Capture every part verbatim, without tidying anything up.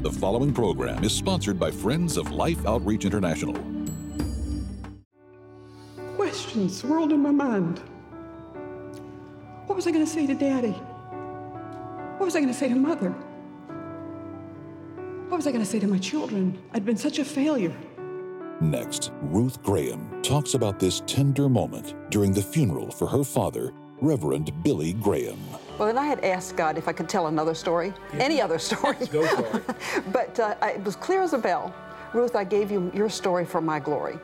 The following program is sponsored by Friends of Life Outreach International. Questions swirled in my mind. What was I going to say to Daddy? What was I going to say to Mother? What was I going to say to my children? I'd been such a failure. Next, Ruth Graham talks about this tender moment during the funeral for her father, Reverend Billy Graham. Well, then I had asked God if I could tell another story, yeah. any other story. Go for it. But uh, I, it was clear as a bell. Ruth, I gave you your story for my glory.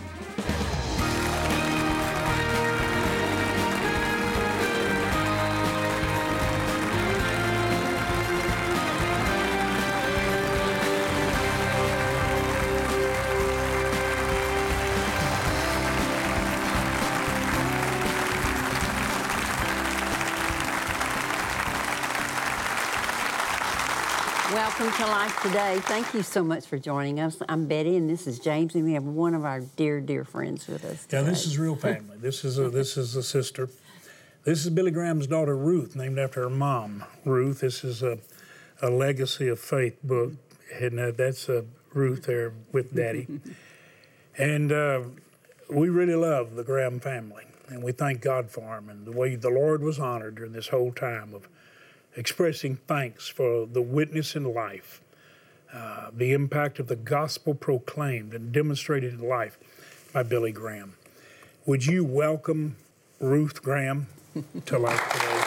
Welcome to Life Today. Thank you so much for joining us. I'm Betty, and this is James, and we have one of our dear, dear friends with us today. Yeah, this is real family. This is a this is a sister. This is Billy Graham's daughter, Ruth, named after her mom, Ruth. This is a, a Legacy of Faith book, and uh, that's uh, Ruth there with Daddy. and uh, we really love the Graham family, and we thank God for them and the way the Lord was honored during this whole time of expressing thanks for the witness in life, uh, the impact of the gospel proclaimed and demonstrated in life by Billy Graham. Would you welcome Ruth Graham to Life Today?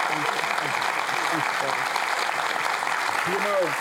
you know,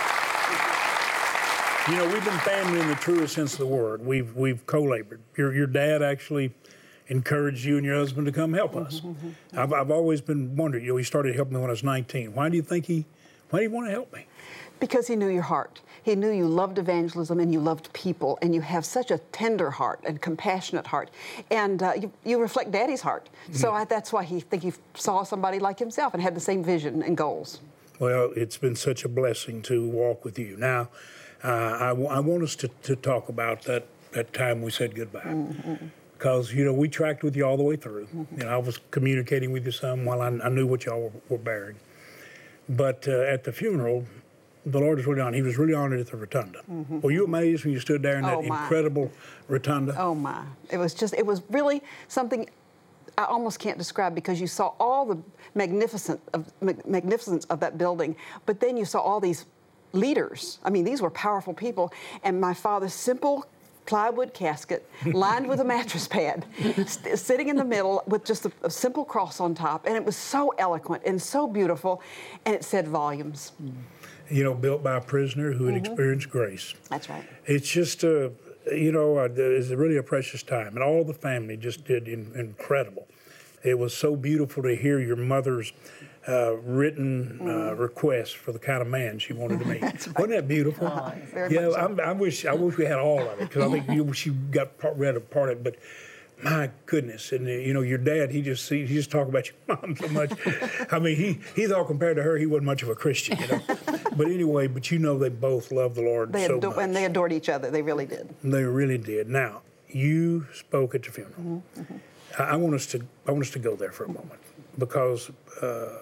you know, we've been family in the truest sense of the word. We've we've co-labored. Your your dad actually encouraged you and your husband to come help us. Mm-hmm. I've, I've always been wondering, you know, he started helping me when I was nineteen. Why do you think he, why do you want to help me? Because he knew your heart. He knew you loved evangelism and you loved people, and you have such a tender heart and compassionate heart. And uh, you, you reflect Daddy's heart. Mm-hmm. So I, that's why he think he saw somebody like himself and had the same vision and goals. Well, it's been such a blessing to walk with you. Now, uh, I, w- I want us to, to talk about that, that time we said goodbye. Mm-hmm. Because, you know, we tracked with you all the way through. Mm-hmm. You know, I was communicating with you some while I, I knew what y'all were, were bearing. But uh, at the funeral, the Lord was really honored. He was really honored at the rotunda. Mm-hmm. Were you amazed when you stood there in that oh incredible rotunda? Oh, my. It was just, it was really something I almost can't describe, because you saw all the magnificent of, magnificence of that building, but then you saw all these leaders. I mean, these were powerful people. And my father's simple plywood casket lined with a mattress pad, st- sitting in the middle with just a, a simple cross on top. And it was so eloquent and so beautiful, and it said volumes. You know, built by a prisoner who had mm-hmm. experienced grace. That's right. It's just, uh, you know, uh, it's really a precious time. And all the family just did in, incredible. It was so beautiful to hear your mother's Uh, written uh, mm. request for the kind of man she wanted to meet. Right. Wasn't that beautiful? Oh, yeah, so. I, I wish I wish we had all of it, because I think you, she got part, read a part of it. But my goodness, and uh, you know, your dad, he just he, he just talked about your mom so much. I mean, he he thought compared to her, he wasn't much of a Christian, you know. But anyway, but you know, they both loved the Lord they so ador- much, and they adored each other. They really did. They really did. Now, you spoke at the funeral. Mm-hmm. Mm-hmm. I, I want us to I want us to go there for a moment, because. Uh,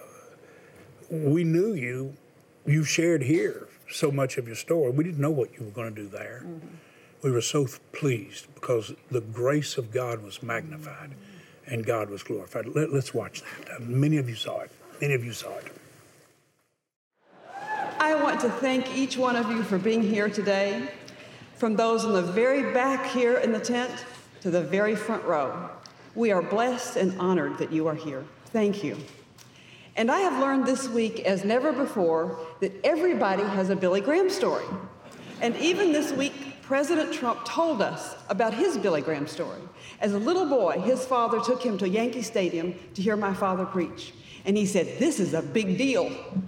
We knew you, you shared here so much of your story. We didn't know what you were going to do there. Mm-hmm. We were so pleased because the grace of God was magnified mm-hmm. and God was glorified. Let, let's watch that. Many of you saw it. Many of you saw it. I want to thank each one of you for being here today, from those in the very back here in the tent to the very front row. We are blessed and honored that you are here. Thank you. And I have learned this week, as never before, that everybody has a Billy Graham story. And even this week, President Trump told us about his Billy Graham story. As a little boy, his father took him to Yankee Stadium to hear my father preach. And he said, "This is a big deal."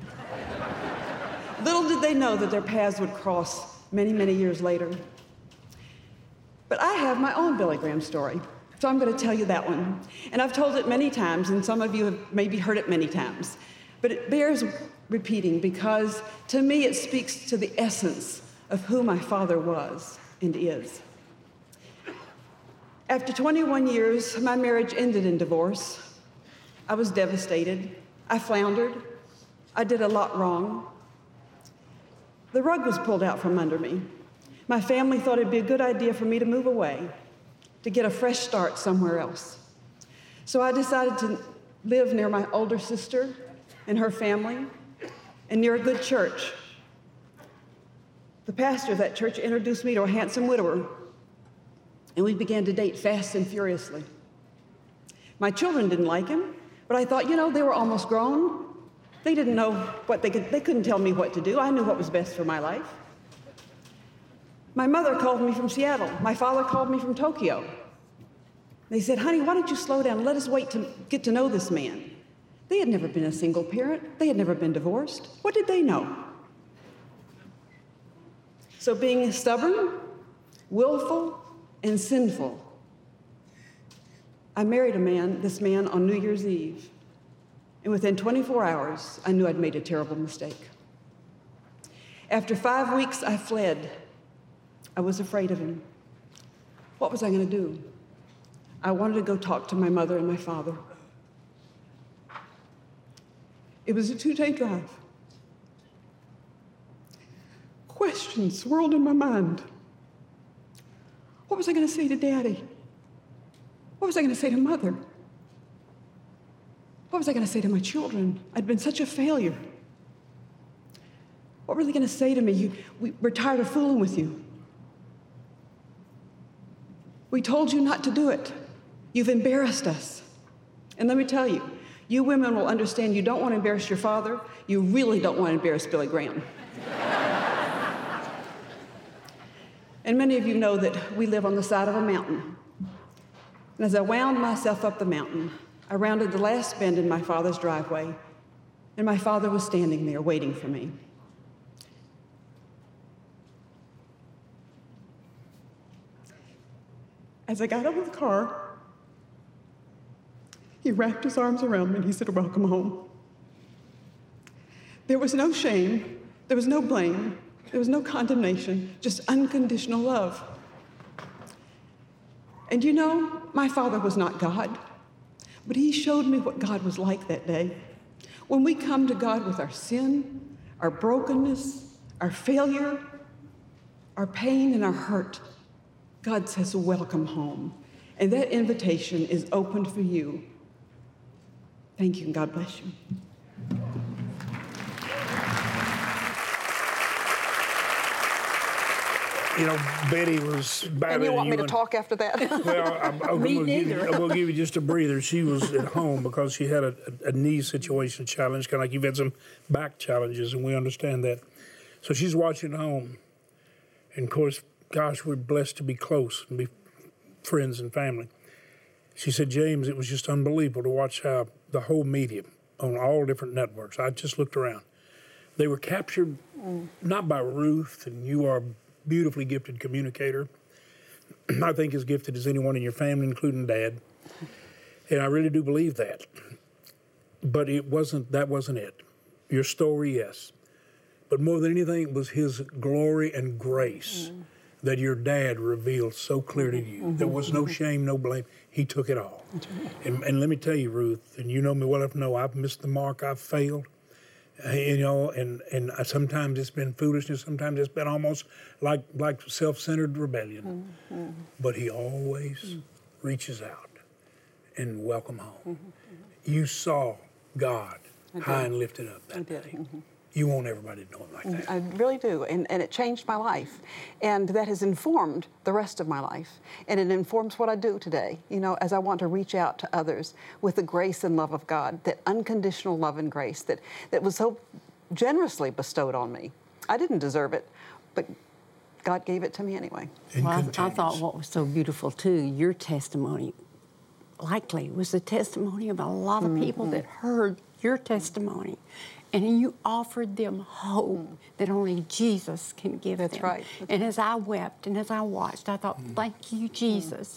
Little did they know that their paths would cross many, many years later. But I have my own Billy Graham story. So I'm going to tell you that one. And I've told it many times, and some of you have maybe heard it many times. But it bears repeating, because to me it speaks to the essence of who my father was and is. After twenty-one years, my marriage ended in divorce. I was devastated. I floundered. I did a lot wrong. The rug was pulled out from under me. My family thought it'd be a good idea for me to move away, to get a fresh start somewhere else. So I decided to live near my older sister and her family, and near a good church. The pastor of that church introduced me to a handsome widower, and we began to date fast and furiously. My children didn't like him, but I thought, you know, they were almost grown. They didn't know what they could, they couldn't tell me what to do. I knew what was best for my life. My mother called me from Seattle. My father called me from Tokyo. They said, honey, why don't you slow down and let us wait to get to know this man? They had never been a single parent. They had never been divorced. What did they know? So being stubborn, willful, and sinful, I married a man, this man, on New Year's Eve. And within twenty-four hours, I knew I'd made a terrible mistake. After five weeks, I fled. I was afraid of him. What was I going to do? I wanted to go talk to my mother and my father. It was a two-day drive. Questions swirled in my mind. What was I going to say to Daddy? What was I going to say to Mother? What was I going to say to my children? I'd been such a failure. What were they going to say to me? You, we, we're tired of fooling with you. We told you not to do it. You've embarrassed us. And let me tell you, you women will understand you don't want to embarrass your father. You really don't want to embarrass Billy Graham. And many of you know that we live on the side of a mountain. And as I wound myself up the mountain, I rounded the last bend in my father's driveway, and my father was standing there waiting for me. As I got out of the car, he wrapped his arms around me and he said, welcome home. There was no shame, there was no blame, there was no condemnation, just unconditional love. And you know, my father was not God, but he showed me what God was like that day. When we come to God with our sin, our brokenness, our failure, our pain, and our hurt, God says, welcome home. And that invitation is opened for you. Thank you, and God bless you. You know, Betty was better And you than want me to and- talk after that? Well, I'm, I'm Me going to give, neither. I'm gonna give you just a breather. She was at home because she had a, a, a knee situation challenge, kind of like you've had some back challenges, and we understand that. So she's watching at home. And, of course, gosh, we're blessed to be close and be friends and family. She said, James, it was just unbelievable to watch how the whole media on all different networks, I just looked around. They were captured mm. not by Ruth, and you are a beautifully gifted communicator. I think as gifted as anyone in your family, including Dad. And I really do believe that. But it wasn't, that wasn't it. Your story, yes. But more than anything, it was his glory and grace mm. that your dad revealed so clear to you. Mm-hmm. There was no shame, no blame. He took it all. Right. And, and let me tell you, Ruth, and you know me well enough to know I've missed the mark, I've failed. Uh, you know, and, and sometimes it's been foolishness, sometimes it's been almost like like self-centered rebellion. Mm-hmm. But he always mm-hmm. reaches out and welcome home. Mm-hmm. You saw God high and lifted up that day. Mm-hmm. You want everybody to know him like that. I really do, and, and it changed my life. And that has informed the rest of my life. And it informs what I do today, you know, as I want to reach out to others with the grace and love of God, that unconditional love and grace that, that was so generously bestowed on me. I didn't deserve it, but God gave it to me anyway. Well, I, I thought what was so beautiful, too, your testimony likely was the testimony of a lot of people mm-hmm. that heard your testimony. And you offered them hope mm. that only Jesus can give That's them. right. That's and as I wept and as I watched, I thought, mm. thank you, Jesus.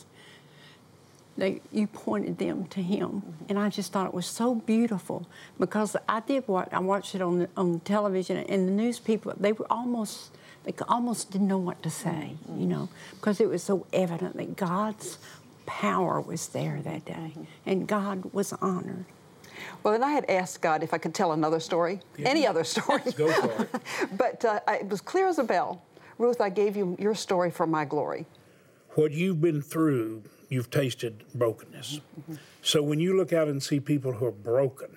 Mm. They, you pointed them to Him. Mm-hmm. And I just thought it was so beautiful because I did watch, I watched it on the, on television, and the news people, they were almost, they almost didn't know what to say, mm. you know, because it was so evident that God's power was there that day, mm-hmm. and God was honored. Well, then I had asked God if I could tell another story, yeah. any other story. Go for it. But uh, I, it was clear as a bell. Ruth, I gave you your story for my glory. What you've been through, you've tasted brokenness. Mm-hmm. So when you look out and see people who are broken,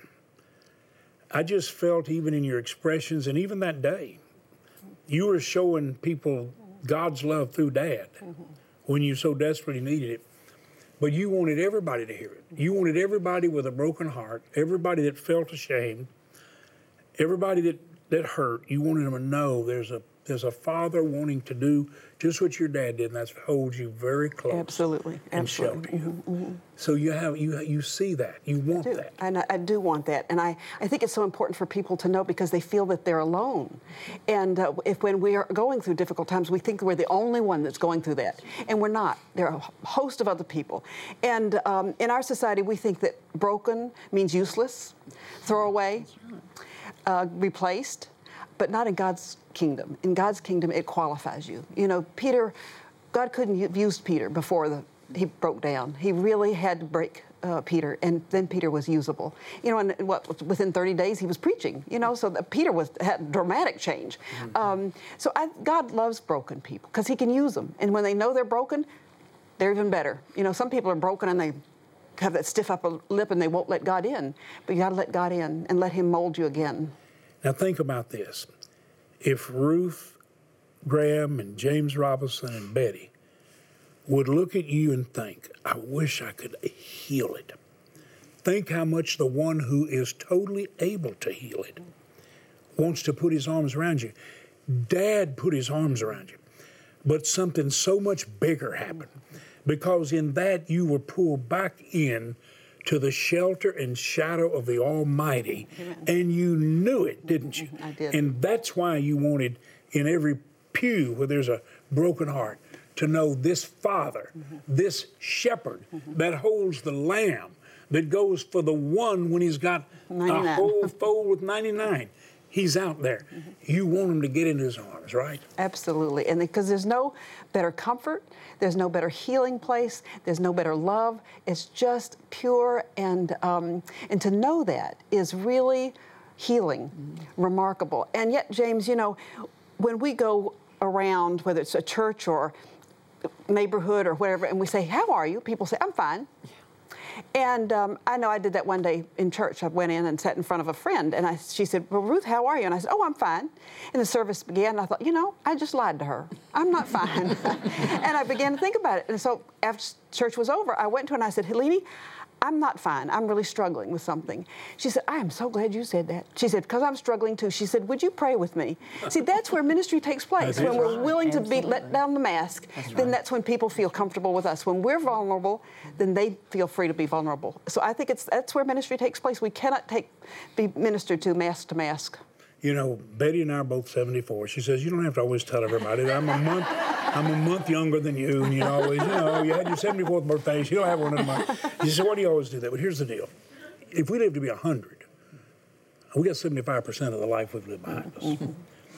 I just felt even in your expressions, and even that day, you were showing people God's love through Dad mm-hmm. when you so desperately needed it. But you wanted everybody to hear it. You wanted everybody with a broken heart, everybody that felt ashamed, everybody that, that hurt. You wanted them to know there's a there's a father wanting to do just what your dad did, and that's hold you very close. Absolutely, and absolutely. shelter you. Mm-hmm, mm-hmm. So you have you you see that, you want I do. that, and I, I do want that, and I, I think it's so important for people to know because they feel that they're alone, and uh, if when we are going through difficult times, we think we're the only one that's going through that, and we're not. There are a host of other people, and um, in our society, we think that broken means useless, throwaway, uh, replaced. But not in God's kingdom. In God's kingdom, it qualifies you. You know, Peter, God couldn't have used Peter before the, he broke down. He really had to break uh, Peter, and then Peter was usable. You know, and what within thirty days he was preaching. You know, so that Peter was had dramatic change. Mm-hmm. Um, so I, God loves broken people because He can use them, and when they know they're broken, they're even better. You know, some people are broken and they have that stiff upper lip and they won't let God in, but you got to let God in and let Him mold you again. Now think about this. If Ruth Graham and James Robinson and Betty would look at you and think, I wish I could heal it. Think how much the one who is totally able to heal it wants to put his arms around you. Dad put his arms around you. But something so much bigger happened. Because in that you were pulled back in to the shelter and shadow of the Almighty. Amen. And you knew it, didn't you? I did. And that's why you wanted in every pew where there's a broken heart to know this Father, mm-hmm. this shepherd mm-hmm. that holds the lamb, that goes for the one when he's got ninety-nine. A whole fold with ninety-nine. He's out there. Mm-hmm. You want him to get into his arms, right? Absolutely. And because there's no better comfort, there's no better healing place, there's no better love. It's just pure, and um, and to know that is really healing, mm-hmm. remarkable. And yet, James, you know, when we go around, whether it's a church or neighborhood or whatever, and we say, how are you? People say, I'm fine. And um, I know I did that one day in church. I went in and sat in front of a friend, and I, she said, well, Ruth, how are you? And I said, oh, I'm fine. And the service began, and I thought, you know, I just lied to her. I'm not fine. And I began to think about it. And so after church was over, I went to her and I said, Helene, I'm not fine. I'm really struggling with something. She said, I am so glad you said that. She said, because I'm struggling too. She said, would you pray with me? See, that's where ministry takes place. When we're right. willing Absolutely. to be let down the mask, that's then right. that's when people feel comfortable with us. When we're vulnerable, then they feel free to be vulnerable. So I think it's that's where ministry takes place. We cannot take be ministered to mask to mask. You know, Betty and I are both seventy-four. She says, you don't have to always tell everybody that I'm a month I'm a month younger than you, and you always, you know, you had your seventy-fourth birthday, you don't have one in a month. She said, why do you always do that? But here's the deal. If we live to be one hundred, we got seventy-five percent of the life we've lived behind us. Mm-hmm.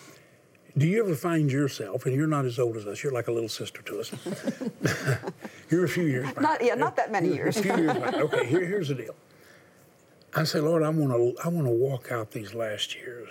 Do you ever find yourself, and you're not as old as us, you're like a little sister to us. You're a few years behind. Not, yeah, not that many years. A few years behind. Okay, here, here's the deal. I say, Lord, I want to I want to walk out these last years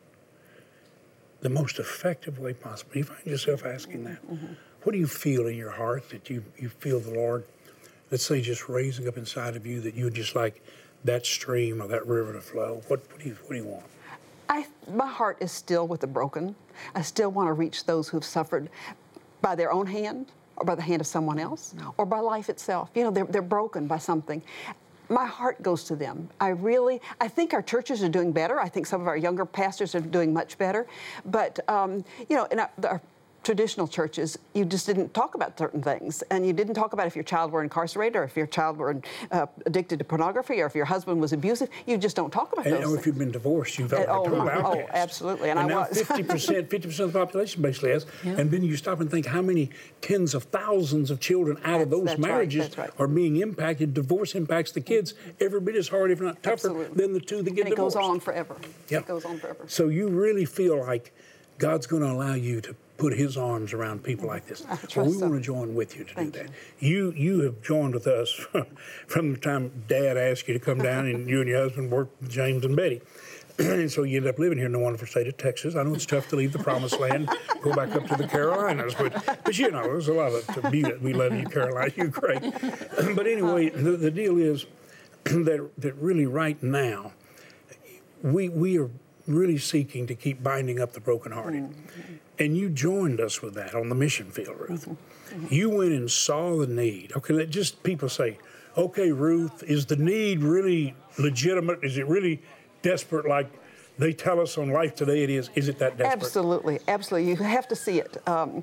the most effective way possible. You find yourself asking that. Mm-hmm. What do you feel in your heart that you, you feel the Lord, let's say, just raising up inside of you that you would just like that stream or that river to flow? What, what do you what do you want? I, my heart is still with the broken. I still want to reach those who've suffered by their own hand or by the hand of someone else or by life itself. You know, they're, they're broken by something. My heart goes to them. I really, I think our churches are doing better. I think some of our younger pastors are doing much better. But, um, you know, in our, our traditional churches, you just didn't talk about certain things. And you didn't talk about if your child were incarcerated or if your child were uh, addicted to pornography or if your husband was abusive. You just don't talk about and, those or things. if you've been divorced, you've already oh, told my, about Oh, this. absolutely. And, and I now was. fifty percent, fifty percent of the population basically has. Yeah. And then you stop and think how many tens of thousands of children out that's, of those that's marriages right, that's right. are being impacted. Divorce impacts the kids every bit as hard, if not tougher, Absolutely. than the two that get and it divorced. goes on forever. Yep. It goes on forever. So you really feel like God's going to allow you to put his arms around people like this. Well, we so. want to join with you to Thank do that. you. You you have joined with us from the time Dad asked you to come down and you and your husband worked with James and Betty. And so you end up living here in the wonderful state of Texas. I know it's tough to leave the promised land, go back up to the Carolinas, but, but you know, there's a lot of beauty. We love you, Carolina. You're great. But anyway, the, the deal is that, that really right now, we, we are really seeking to keep binding up the brokenhearted. Mm-hmm. And you joined us with that on the mission field, Ruth. Mm-hmm. You went and saw the need. Okay, let just people say, okay, Ruth, is the need really legitimate? Is it really desperate like they tell us on Life Today it is? Is it that desperate? Absolutely, absolutely. You have to see it. Um,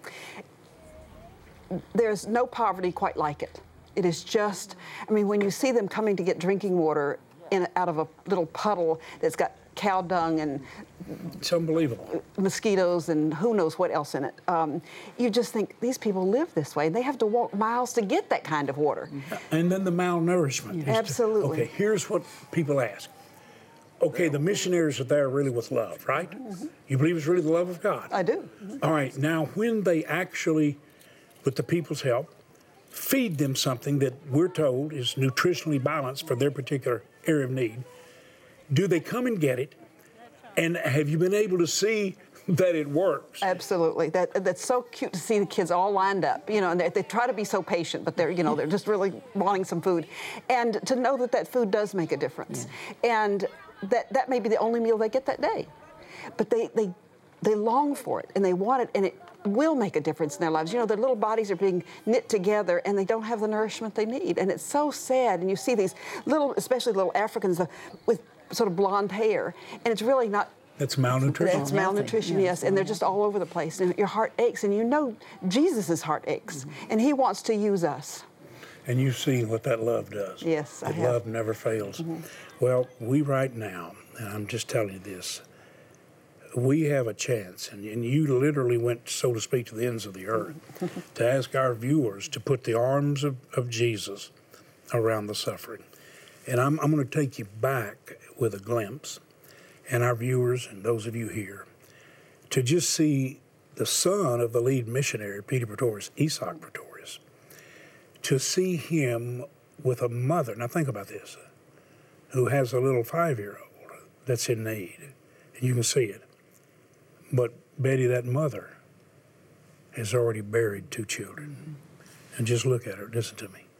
there's no poverty quite like it. It is just, I mean, when you see them coming to get drinking water in, out of a little puddle that's got cow dung and it's unbelievable. Mosquitoes and who knows what else in it. Um, you just think these people live this way. They have to walk miles to get that kind of water. And then the malnourishment. Absolutely. Okay, here's what people ask. Okay, the missionaries are there really with love, right? Mm-hmm. You believe it's really the love of God? I do. Mm-hmm. All right, now when they actually, with the people's help, feed them something that we're told is nutritionally balanced for their particular area of need, do they come and get it? And have you been able to see that it works? Absolutely. That that's so cute to see the kids all lined up. You know, and they, they try to be so patient, but they're you know they're just really wanting some food, and to know that that food does make a difference, yeah. and that that may be the only meal they get that day, but they they they long for it and they want it, and it will make a difference in their lives. You know, their little bodies are being knit together and they don't have the nourishment they need, and it's so sad. And you see these little, especially little Africans uh, with sort of blonde hair, and it's really not. That's malnutrition. It's malnutrition, yes, yes, and they're just all over the place. And your heart aches, and you know Jesus' heart aches, mm-hmm. and he wants to use us. And you've seen what that love does. Yes, I that have. Love never fails. Mm-hmm. Well, we right now, and I'm just telling you this, we have a chance, and, and you literally went, so to speak, to the ends of the earth to ask our viewers to put the arms of, of Jesus around the suffering. And I'm, I'm going to take you back with a glimpse, and our viewers and those of you here, to just see the son of the lead missionary, Peter Pretorius, Isak Pretorius, to see him with a mother, now think about this, who has a little five-year-old that's in need, and you can see it. But Betty, that mother, has already buried two children. Mm-hmm. And just look at her, listen to me.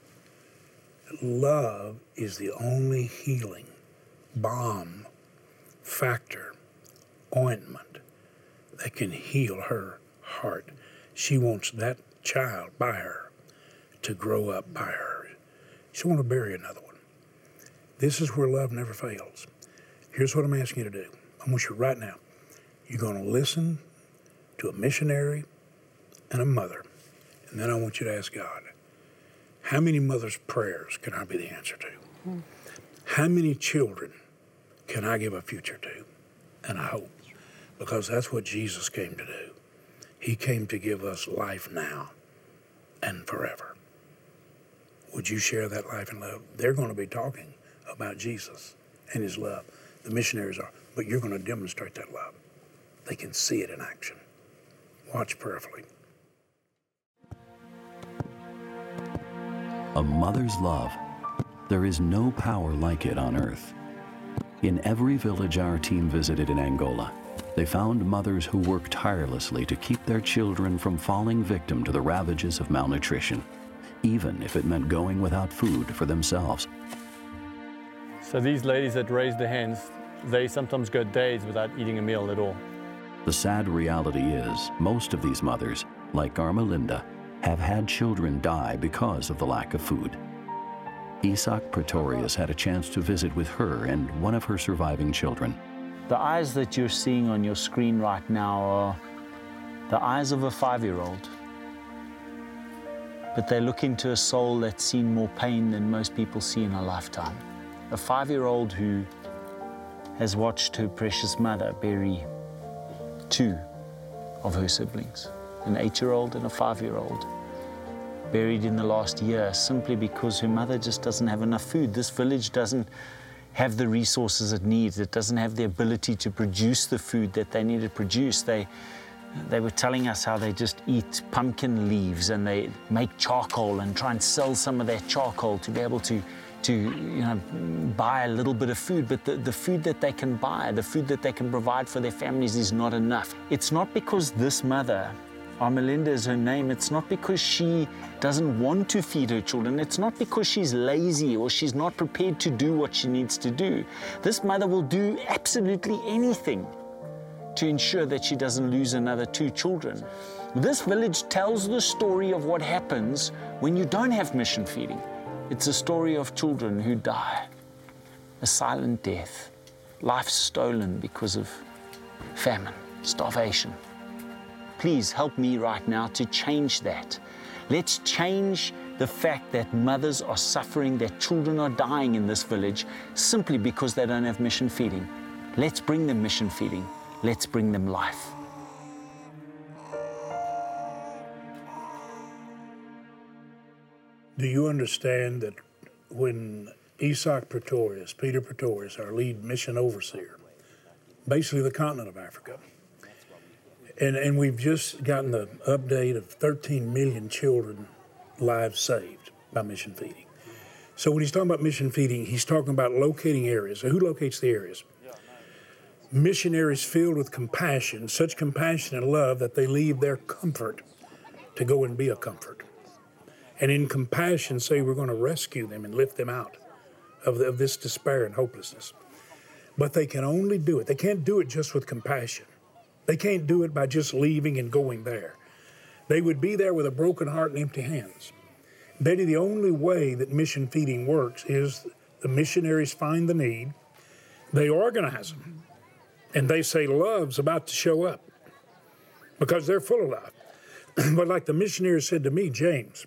Love is the only healing balm, factor, ointment that can heal her heart. She wants that child by her to grow up by her. She wants to bury another one. This is where love never fails. Here's what I'm asking you to do. I want you right now, you're going to listen to a missionary and a mother, and then I want you to ask God, how many mothers' prayers can I be the answer to? Mm. How many children can I give a future to and a hope? Because that's what Jesus came to do. He came to give us life now and forever. Would you share that life and love? They're going to be talking about Jesus and his love. The missionaries are, but you're going to demonstrate that love. They can see it in action. Watch prayerfully. A mother's love. There is no power like it on earth. In every village our team visited in Angola, they found mothers who worked tirelessly to keep their children from falling victim to the ravages of malnutrition, even if it meant going without food for themselves. So these ladies that raise their hands, they sometimes go days without eating a meal at all. The sad reality is, most of these mothers, like Armelinda, have had children die because of the lack of food. Isak Pretorius had a chance to visit with her and one of her surviving children. The eyes that you're seeing on your screen right now are the eyes of a five-year-old. But they look into a soul that's seen more pain than most people see in a lifetime. A five-year-old who has watched her precious mother bury two of her siblings, an eight-year-old and a five-year-old, buried in the last year simply because her mother just doesn't have enough food. This village doesn't have the resources it needs. It doesn't have the ability to produce the food that they need to produce. They, They were telling us how they just eat pumpkin leaves and they make charcoal and try and sell some of their charcoal to be able to, to you know, buy a little bit of food. But the, the food that they can buy, the food that they can provide for their families is not enough. It's not because this mother, Armelinda is her name, it's not because she doesn't want to feed her children. It's not because she's lazy or she's not prepared to do what she needs to do. This mother will do absolutely anything to ensure that she doesn't lose another two children. This village tells the story of what happens when you don't have mission feeding. It's a story of children who die, a silent death, life stolen because of famine, starvation. Please help me right now to change that. Let's change the fact that mothers are suffering, that children are dying in this village simply because they don't have mission feeding. Let's bring them mission feeding. Let's bring them life. Do you understand that when Isaac Pretorius, Peter Pretorius, our lead mission overseer, basically the continent of Africa, and, and we've just gotten the update of thirteen million children lives saved by mission feeding. So when he's talking about mission feeding, he's talking about locating areas. So who locates the areas? Missionaries filled with compassion, such compassion and love that they leave their comfort to go and be a comfort. And in compassion say we're going to rescue them and lift them out of, the, of this despair and hopelessness. But they can only do it. They can't do it just with compassion. They can't do it by just leaving and going there. They would be there with a broken heart and empty hands. Betty, the only way that mission feeding works is the missionaries find the need, they organize them, and they say love's about to show up because they're full of love. But like the missionary said to me, James,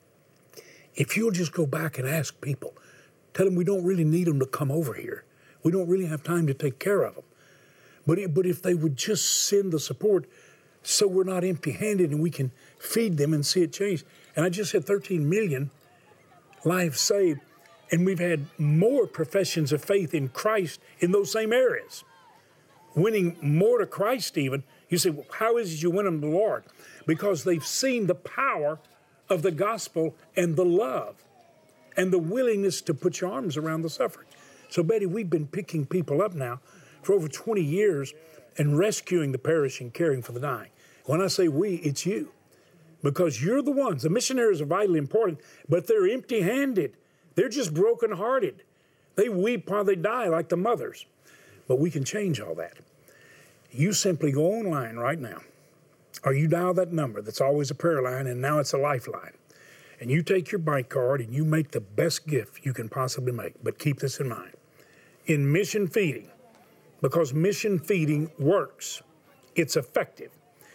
if you'll just go back and ask people, tell them we don't really need them to come over here. We don't really have time to take care of them. But, it, but if they would just send the support so we're not empty-handed and we can feed them and see it change. And I just said thirteen million lives saved, and we've had more professions of faith in Christ in those same areas. Winning more to Christ even. You say, well, how is it you win them to the Lord? Because they've seen the power of the gospel and the love and the willingness to put your arms around the suffering. So, Betty, we've been picking people up now for over twenty years and rescuing the perishing, caring for the dying. When I say we, it's you. Because you're the ones. The missionaries are vitally important, but they're empty-handed. They're just broken-hearted. They weep while they die like the mothers. But we can change all that. You simply go online right now, or you dial that number that's always a prayer line, and now it's a lifeline. And you take your bike card and you make the best gift you can possibly make. But keep this in mind. In mission feeding, because mission feeding works, it's effective.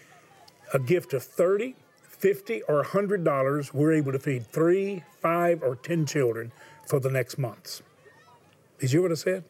A gift of thirty dollars, fifty dollars, or one hundred dollars, we're able to feed three, five, or ten children for the next months. Did you hear what I said?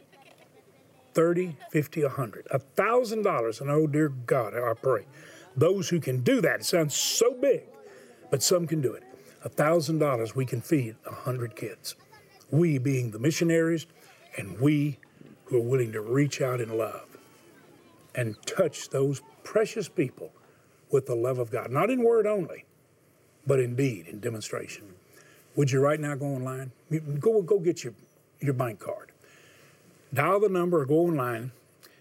thirty, fifty, one hundred. one thousand dollars, and oh, dear God, I pray. Those who can do that, it sounds so big, but some can do it. one thousand dollars, we can feed one hundred kids. We being the missionaries, and we who are willing to reach out in love and touch those precious people with the love of God. Not in word only, but in deed, in demonstration. Would you right now go online? Go, go get your, your bank card. Dial the number or go online.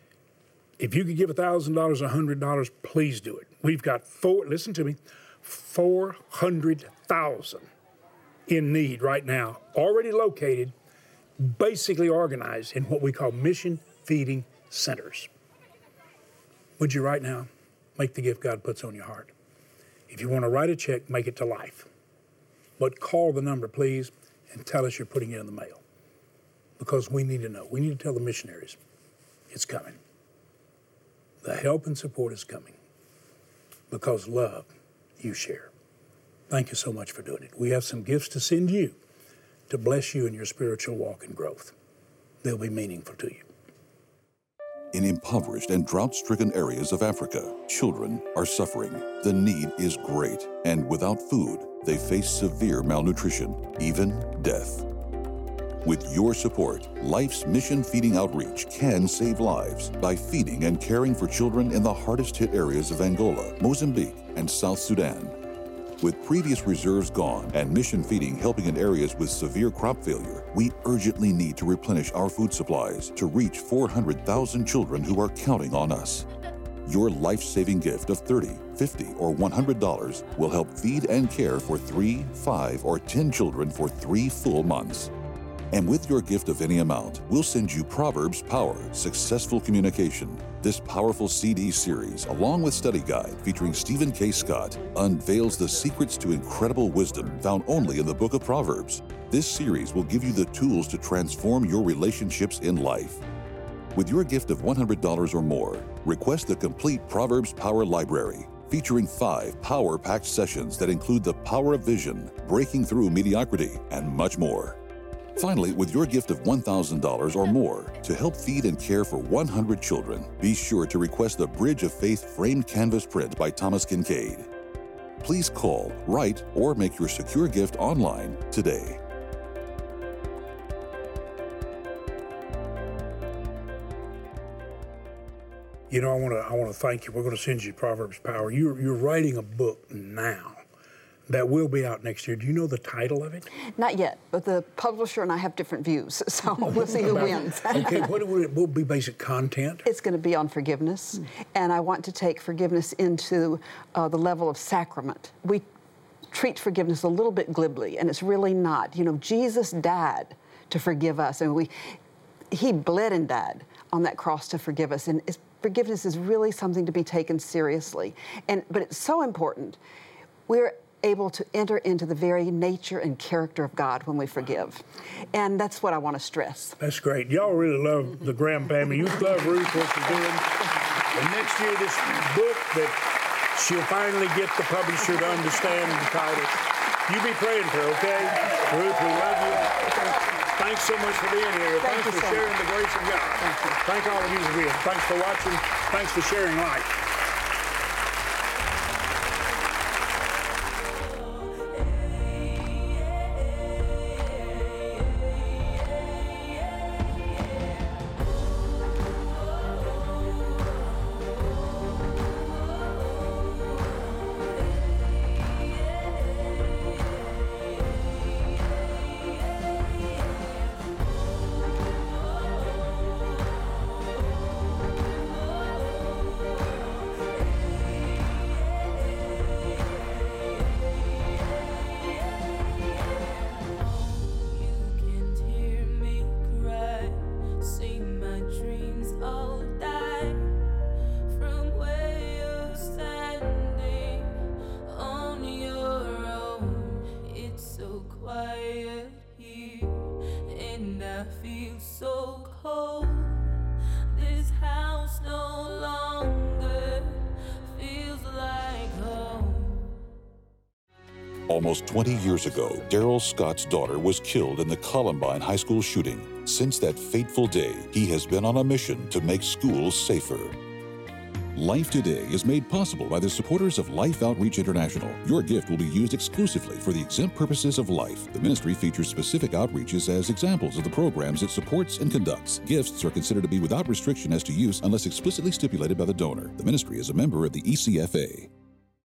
If you could give one thousand dollars, one hundred dollars, please do it. We've got four, listen to me, four hundred thousand in need right now, already located, basically organized in what we call mission feeding centers. Would you right now make the gift God puts on your heart? If you want to write a check, make it to Life. But call the number, please, and tell us you're putting it in the mail. Because we need to know. We need to tell the missionaries it's coming. The help and support is coming. Because love, you share. Thank you so much for doing it. We have some gifts to send you to bless you in your spiritual walk and growth. They'll be meaningful to you. In impoverished and drought-stricken areas of Africa, children are suffering. The need is great, and without food, they face severe malnutrition, even death. With your support, Life's Mission Feeding Outreach can save lives by feeding and caring for children in the hardest-hit areas of Angola, Mozambique, and South Sudan. With previous reserves gone and Mission Feeding helping in areas with severe crop failure, we urgently need to replenish our food supplies to reach four hundred thousand children who are counting on us. Your life-saving gift of thirty dollars, fifty dollars, or one hundred dollars will help feed and care for three, five, or ten children for three full months. And with your gift of any amount, we'll send you Proverbs Power, Successful Communication. This powerful C D series, along with study guide featuring Stephen K. Scott, unveils the secrets to incredible wisdom found only in the book of Proverbs. This series will give you the tools to transform your relationships in life. With your gift of one hundred dollars or more, request the complete Proverbs Power Library, featuring five power-packed sessions that include the power of vision, breaking through mediocrity, and much more. Finally, with your gift of one thousand dollars or more to help feed and care for one hundred children, be sure to request the Bridge of Faith framed canvas print by Thomas Kincaid. Please call, write, or make your secure gift online today. You know, I want to I want to thank you. We're going to send you Proverbs Power. You're you're writing a book now that will be out next year. Do you know the title of it? Not yet, but the publisher and I have different views, so we'll see who wins. Okay, what will it will be basic content? It's going to be on forgiveness, and I want to take forgiveness into uh, the level of sacrament. We treat forgiveness a little bit glibly, and it's really not. You know, Jesus died to forgive us, and we he bled and died on that cross to forgive us, and it's, forgiveness is really something to be taken seriously. And but it's so important. We're able to enter into the very nature and character of God when we forgive. And that's what I want to stress. That's great. Y'all really love the Graham family. You love Ruth, what she's doing. And next year, this book that she'll finally get the publisher to understand the title. You be praying for her, okay? Ruth, we love you. Thanks so much for being here. Thank Thanks for so sharing much. the grace of God. Thank you. Thank all of you for being. Thanks for watching. Thanks for sharing life. Almost twenty years ago, Daryl Scott's daughter was killed in the Columbine High School shooting. Since that fateful day, he has been on a mission to make schools safer. Life Today is made possible by the supporters of Life Outreach International. Your gift will be used exclusively for the exempt purposes of life. The ministry features specific outreaches as examples of the programs it supports and conducts. Gifts are considered to be without restriction as to use unless explicitly stipulated by the donor. The ministry is a member of the E C F A.